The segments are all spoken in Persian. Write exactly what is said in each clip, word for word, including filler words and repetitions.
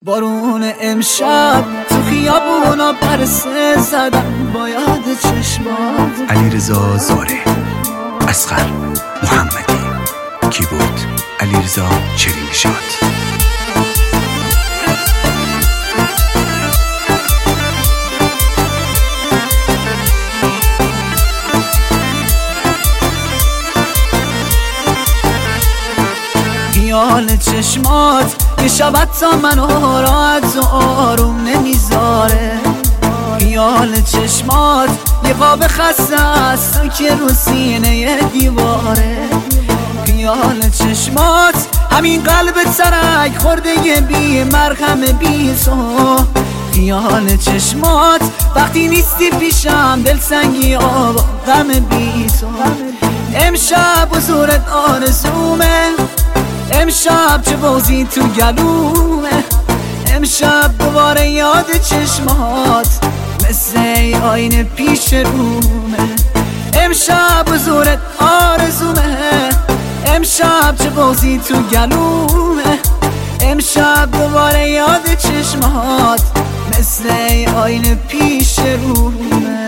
بارون امشب تو خیابونا پرسه زدم با یاد چشمات. علیرضا زاره، اصغر محمدی، کیبورد علیرضا چرینگشاد. خیال چشمات یه شبت تا منو راحت و آروم نمیذاره. خیال چشمات یه قاب خسته است که رو سینه دیواره. خیال چشمات همین قلب ترک خورده بی مرهم بی تو. خیال چشمات وقتی نیستی پیشم دلسنگی آب غم بی تو. امشب حضورت آرزومه، امشب چه بازی تو گلومه. امشب دوباره یاد چشمات مثل ای آینه پیش رومه. امشب حضورت آرزومه، امشب چه بازی تو گلومه. امشب دوباره یاد چشمات مثل ای آینه پیش رومه.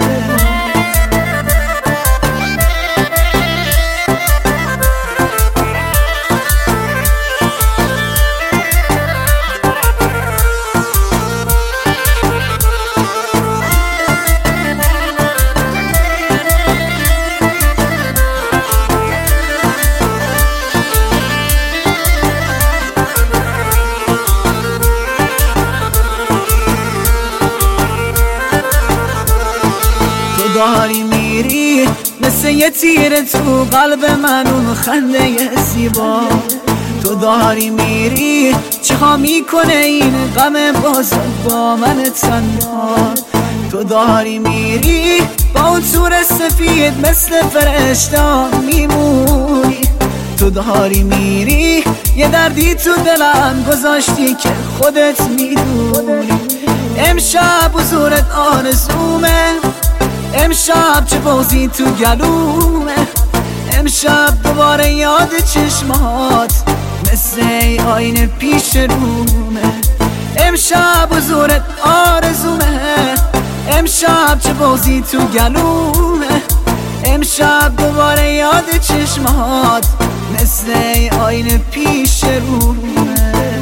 داری میری مثل یه تیر تو قلب من اون خنده زیبا. تو داری میری چه میکنه این غم باز با من تنها. تو داری میری با اون تور سفید مثل فرشته میمونی. تو داری میری یه دردی تو دلم گذاشتی که خودت میدونی. امشب حضورت آرزومه، امشب چه بازی تو گلومه. امشب دوباره یاد چشمات مثل ای آینه پیش رومه. امشب حضورت آرزومه، امشب چه بازی تو گلومه. امشب دوباره یاد چشمات مثل ای آینه پیش رومه.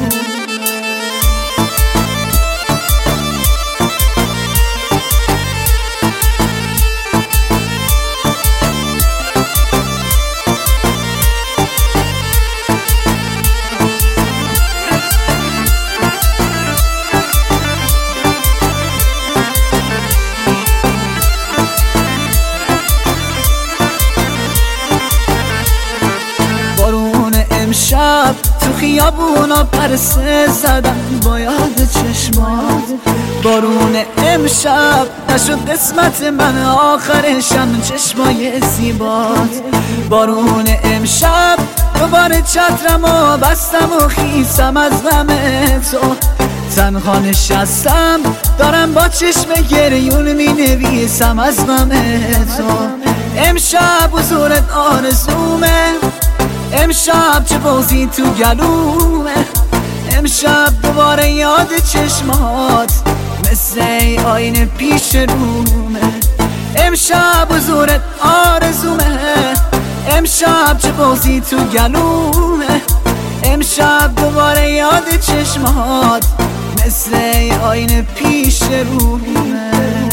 امشب تو خیابونا پرسه زدم با یاد چشمات. بارون امشب نشد قسمت من آخرشم چشمای زیبات. بارون امشب دوباره چترم و بستم و خیسم از غم تو. تنها نشستم دارم با چشم گریون می نویسم از غم تو. امشب حضورت آرزومه، امشب چه بازی تو گلومه. امشب دوباره یاد چشمات مثل ای آینه پیش رومه. امشب حضورت آرزومه، امشب چه بازی تو گلومه. امشب دوباره یاد چشمات مثل ای آینه پیش رومه.